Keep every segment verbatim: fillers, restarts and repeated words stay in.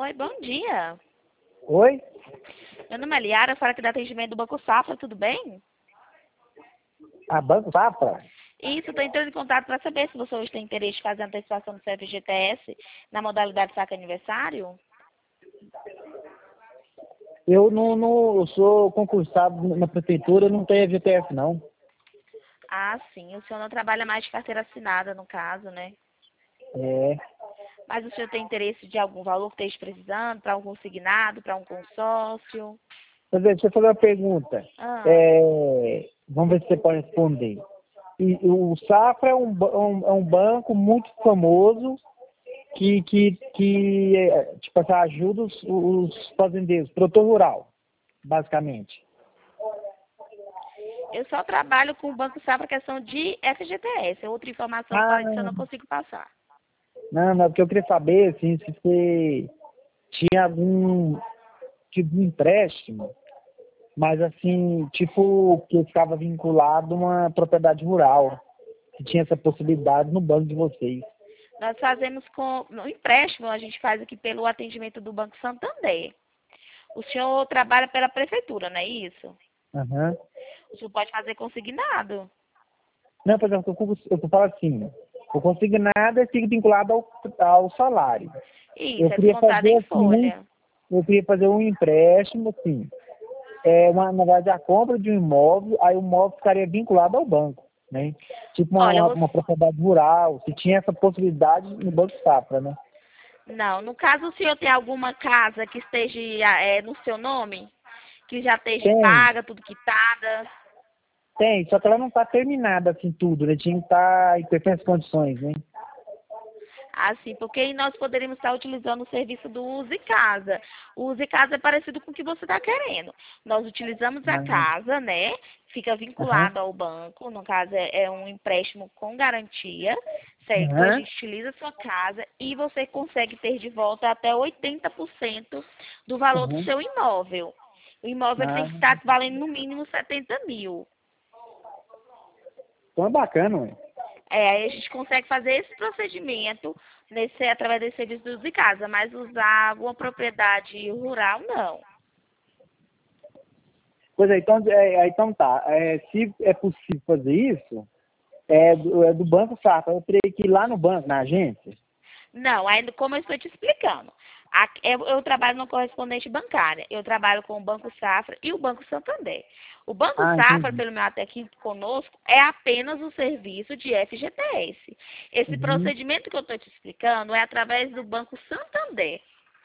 Oi, bom dia. Oi? Meu nome é Liara, eu falo aqui do atendimento do Banco Safra, tudo bem? A Banco Safra? Isso, estou entrando em contato para saber se você hoje tem interesse em fazer a antecipação do seu F G T S na modalidade saque aniversário. Eu não, não eu sou concursado na prefeitura, eu não tenho F G T S não. Ah, sim, o senhor não trabalha mais de carteira assinada, no caso, né? É. Mas o senhor tem interesse de algum valor que esteja precisando, para um consignado, para um consórcio? Mas deixa eu fazer uma pergunta. Ah, É, vamos ver se você pode responder. E, o Safra é um, ba- um- é um banco muito famoso que, que, que é, tipo, assim, ajuda os, os fazendeiros, produtor rural, basicamente. eu só trabalho com o Banco Safra questão de F G T S. Outra informação Ah, fora disso eu não consigo passar. não, não, porque eu queria saber assim, se você tinha algum tipo de empréstimo, mas assim, tipo, que ficava vinculado a uma propriedade rural, que tinha essa possibilidade no banco de vocês. Nós fazemos com no empréstimo, a gente faz aqui pelo atendimento do Banco Santander. O senhor trabalha pela prefeitura, não é isso? Aham. O senhor pode fazer consignado. Não, por exemplo, eu, eu, eu falo assim, o consignado fica vinculado ao, ao salário. Isso, Eu é queria descontado fazer em assim, um, folha. eu queria fazer um empréstimo, assim, é uma, na verdade, a compra de um imóvel, aí o imóvel ficaria vinculado ao banco, né? Tipo uma, Olha, uma, você... uma propriedade rural, se tinha essa possibilidade no Banco Safra, né? não, no caso o senhor tem alguma casa que esteja é, no seu nome? Que já esteja Tem, paga, tudo quitada? tem, só que ela não está terminada assim tudo, né? Tinha que estar em perfeitas condições, né? Assim, porque aí nós poderíamos estar utilizando o serviço do Use Casa. O Use Casa é parecido com o que você está querendo. Nós utilizamos a Ah, casa, né? Fica aham, vinculado ao banco. No caso, é, é um empréstimo com garantia, certo? A aham, gente utiliza a sua casa e você consegue ter de volta até oitenta por cento do valor do aham. seu imóvel. O imóvel ele tem Ah, que estar valendo no mínimo setenta mil. então é bacana, ué. É, aí a gente consegue fazer esse procedimento nesse, através desse serviço de casa, mas usar alguma propriedade rural, não. Pois é, então, é, é, então tá. É, se é possível fazer isso, é do, é do Banco Safra. Eu teria que ir lá no banco, na agência. Não, ainda como eu estou te explicando. A- Eu, eu trabalho no correspondente bancária. Eu trabalho com o Banco Safra e o Banco Santander. O Banco Ah, Safra, entendi. pelo meu até aqui conosco, é apenas o serviço de F G T S. Esse Uhum. procedimento que eu estou te explicando é através do Banco Santander.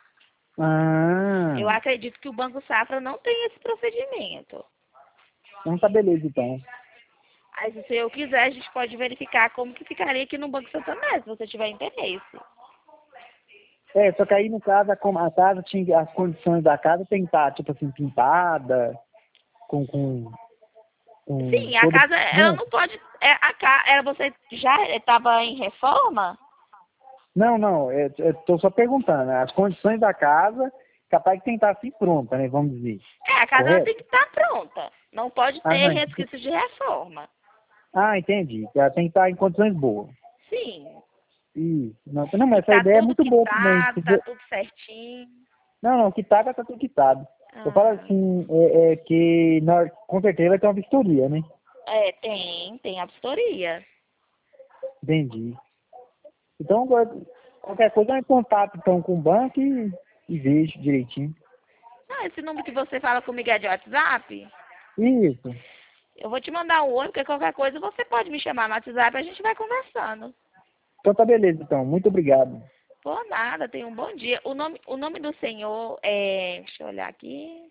Eu Ah, acredito que o Banco Safra não tem esse procedimento. então tá beleza, então. Aí, se eu quiser, a gente pode verificar como que ficaria aqui no Banco Santander, se você tiver interesse. É, só que aí no caso, a, com- a casa tinha, as condições da casa tem que estar, tipo assim, pintada, com, com, com Sim, a todo. casa, ela Não, não pode... É, a ca, era você já estava em reforma? não, não, é, eu tô só perguntando, né? As condições da casa, capaz que tem que estar assim pronta, né? Vamos dizer. É, a casa ela Correto? tem que estar pronta. Não pode Ah, ter não, resquício de reforma. ah, entendi. Ela tem que estar em condições boas. Sim. Isso. Não, não, E mas essa tá ideia é tudo muito boa também. quitado, tá Porque- tudo certinho. Não, não, quitado tá tudo quitado. Eu falo Ah, assim, é, é que na, com certeza vai ter uma vistoria, né? é, tem, tem a vistoria. Entendi. Então, agora, qualquer coisa eu em contato então, com o banco e, e vejo direitinho. Ah, esse número que você fala comigo é de WhatsApp? Isso. Eu vou te mandar um oi, porque qualquer coisa você pode me chamar no WhatsApp e a gente vai conversando. Então tá beleza, então. Muito obrigado. Por nada, tenha um bom dia. O nome, o nome do senhor é. Deixa eu olhar aqui.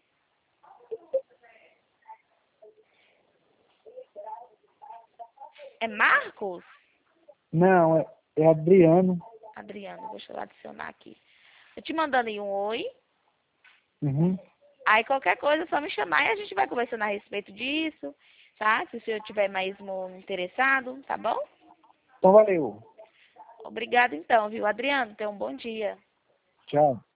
É Marcos? Não, é, é Adriano. Adriano, deixa eu adicionar aqui. Eu te mandando aí um oi. Uhum. Aí qualquer coisa é só me chamar e a gente vai conversando a respeito disso, tá? Se o senhor tiver mesmo interessado, tá bom? Então valeu. Obrigada então, viu, Adriano? Tenha um bom dia. Tchau.